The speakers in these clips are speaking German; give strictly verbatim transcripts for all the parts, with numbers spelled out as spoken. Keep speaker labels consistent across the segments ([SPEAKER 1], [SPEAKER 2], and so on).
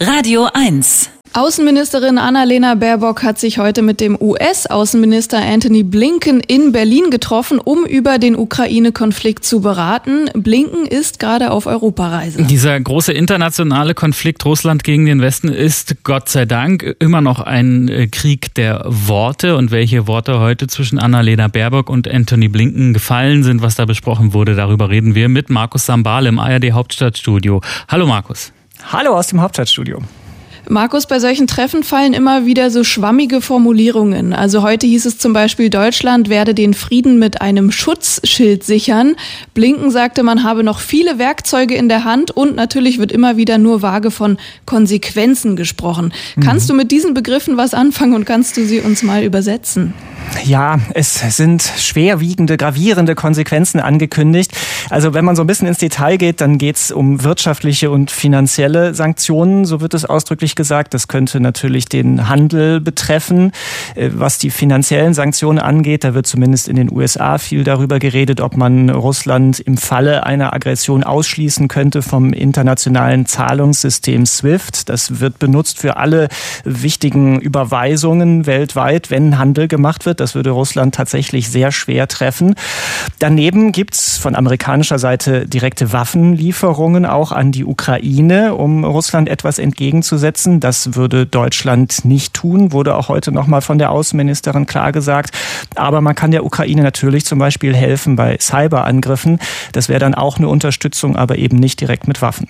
[SPEAKER 1] Radio eins.
[SPEAKER 2] Außenministerin Annalena Baerbock hat sich heute mit dem U S-Außenminister Antony Blinken in Berlin getroffen, um über den Ukraine-Konflikt zu beraten. Blinken ist gerade auf Europareise.
[SPEAKER 3] Dieser große internationale Konflikt Russland gegen den Westen ist Gott sei Dank immer noch ein Krieg der Worte. Und welche Worte heute zwischen Annalena Baerbock und Antony Blinken gefallen sind, was da besprochen wurde, darüber reden wir mit Markus Sambale im A R D Hauptstadtstudio. Hallo Markus.
[SPEAKER 4] Hallo aus dem Hauptstadtstudio.
[SPEAKER 2] Markus, bei solchen Treffen fallen immer wieder so schwammige Formulierungen. Also heute hieß es zum Beispiel, Deutschland werde den Frieden mit einem Schutzschild sichern. Blinken sagte, man habe noch viele Werkzeuge in der Hand und natürlich wird immer wieder nur vage von Konsequenzen gesprochen. Mhm. Kannst du mit diesen Begriffen was anfangen und kannst du sie uns mal übersetzen?
[SPEAKER 4] Ja, es sind schwerwiegende, gravierende Konsequenzen angekündigt. Also wenn man so ein bisschen ins Detail geht, dann geht es um wirtschaftliche und finanzielle Sanktionen, so wird es ausdrücklich gesagt. Das könnte natürlich den Handel betreffen. Was die finanziellen Sanktionen angeht, da wird zumindest in den U S A viel darüber geredet, ob man Russland im Falle einer Aggression ausschließen könnte vom internationalen Zahlungssystem SWIFT. Das wird benutzt für alle wichtigen Überweisungen weltweit, wenn Handel gemacht wird. Das würde Russland tatsächlich sehr schwer treffen. Daneben gibt es von amerikanischer Seite direkte Waffenlieferungen auch an die Ukraine, um Russland etwas entgegenzusetzen. Das würde Deutschland nicht tun, wurde auch heute nochmal von der Außenministerin klar gesagt. Aber man kann der Ukraine natürlich zum Beispiel helfen bei Cyberangriffen. Das wäre dann auch eine Unterstützung, aber eben nicht direkt mit Waffen.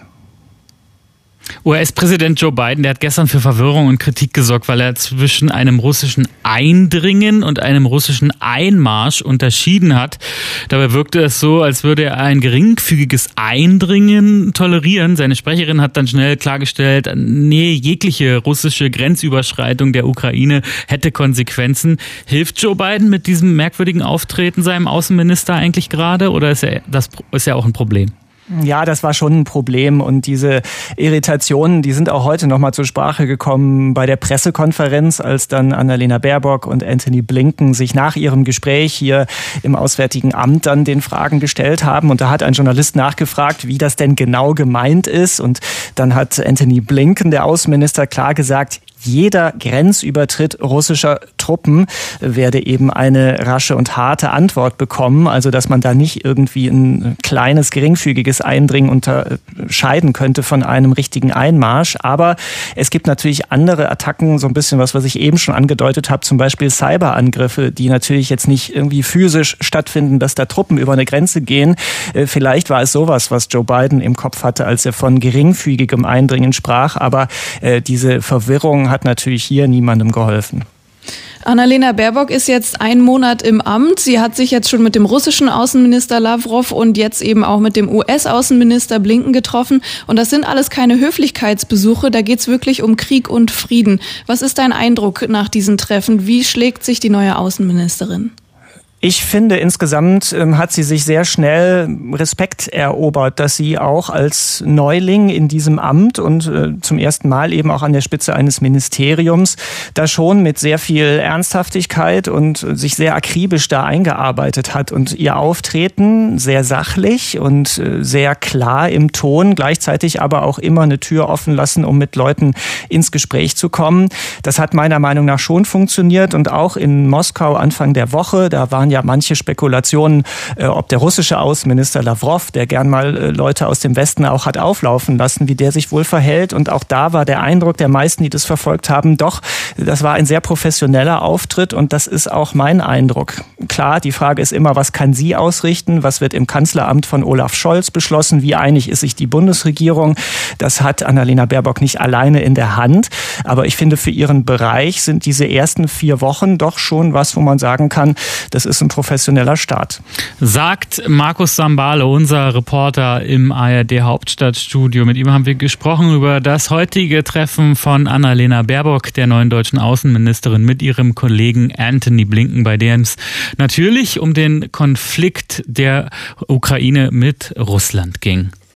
[SPEAKER 3] U S-Präsident Joe Biden, der hat gestern für Verwirrung und Kritik gesorgt, weil er zwischen einem russischen Eindringen und einem russischen Einmarsch unterschieden hat. Dabei wirkte es so, als würde er ein geringfügiges Eindringen tolerieren. Seine Sprecherin hat dann schnell klargestellt, nee, jegliche russische Grenzüberschreitung der Ukraine hätte Konsequenzen. Hilft Joe Biden mit diesem merkwürdigen Auftreten seinem Außenminister eigentlich gerade oder ist er, das ist ja auch ein Problem?
[SPEAKER 4] Ja, das war schon ein Problem und diese Irritationen, die sind auch heute nochmal zur Sprache gekommen bei der Pressekonferenz, als dann Annalena Baerbock und Antony Blinken sich nach ihrem Gespräch hier im Auswärtigen Amt dann den Fragen gestellt haben. Und da hat ein Journalist nachgefragt, wie das denn genau gemeint ist. Und dann hat Antony Blinken, der Außenminister, klar gesagt, jeder Grenzübertritt russischer Truppen werde eben eine rasche und harte Antwort bekommen. Also dass man da nicht irgendwie ein kleines, geringfügiges Eindringen unterscheiden könnte von einem richtigen Einmarsch. Aber es gibt natürlich andere Attacken, so ein bisschen was, was ich eben schon angedeutet habe, zum Beispiel Cyberangriffe, die natürlich jetzt nicht irgendwie physisch stattfinden, dass da Truppen über eine Grenze gehen. Vielleicht war es sowas, was Joe Biden im Kopf hatte, als er von geringfügigem Eindringen sprach. Aber äh, diese Verwirrung hat natürlich hier niemandem geholfen.
[SPEAKER 2] Annalena Baerbock ist jetzt einen Monat im Amt. Sie hat sich jetzt schon mit dem russischen Außenminister Lavrov und jetzt eben auch mit dem U S-Außenminister Blinken getroffen. Und das sind alles keine Höflichkeitsbesuche, da geht's wirklich um Krieg und Frieden. Was ist dein Eindruck nach diesen Treffen? Wie schlägt sich die neue Außenministerin?
[SPEAKER 4] Ich finde, insgesamt ähm, hat sie sich sehr schnell Respekt erobert, dass sie auch als Neuling in diesem Amt und äh, zum ersten Mal eben auch an der Spitze eines Ministeriums da schon mit sehr viel Ernsthaftigkeit und äh, sich sehr akribisch da eingearbeitet hat. Und ihr Auftreten sehr sachlich und äh, sehr klar im Ton, gleichzeitig aber auch immer eine Tür offen lassen, um mit Leuten ins Gespräch zu kommen. Das hat meiner Meinung nach schon funktioniert. Und auch in Moskau Anfang der Woche, da waren ja manche Spekulationen, äh, ob der russische Außenminister Lavrov, der gern mal äh, Leute aus dem Westen auch hat auflaufen lassen, wie der sich wohl verhält. Und auch da war der Eindruck der meisten, die das verfolgt haben, doch, das war ein sehr professioneller Auftritt und das ist auch mein Eindruck. Klar, die Frage ist immer, was kann sie ausrichten? Was wird im Kanzleramt von Olaf Scholz beschlossen? Wie einig ist sich die Bundesregierung? Das hat Annalena Baerbock nicht alleine in der Hand. Aber ich finde, für ihren Bereich sind diese ersten vier Wochen doch schon was, wo man sagen kann, das ist ein professioneller Start.
[SPEAKER 3] Sagt Markus Sambale, unser Reporter im A R D Hauptstadtstudio. Mit ihm haben wir gesprochen über das heutige Treffen von Annalena Baerbock, der neuen deutschen Außenministerin, mit ihrem Kollegen Antony Blinken, bei dem es natürlich um den Konflikt der Ukraine mit Russland ging.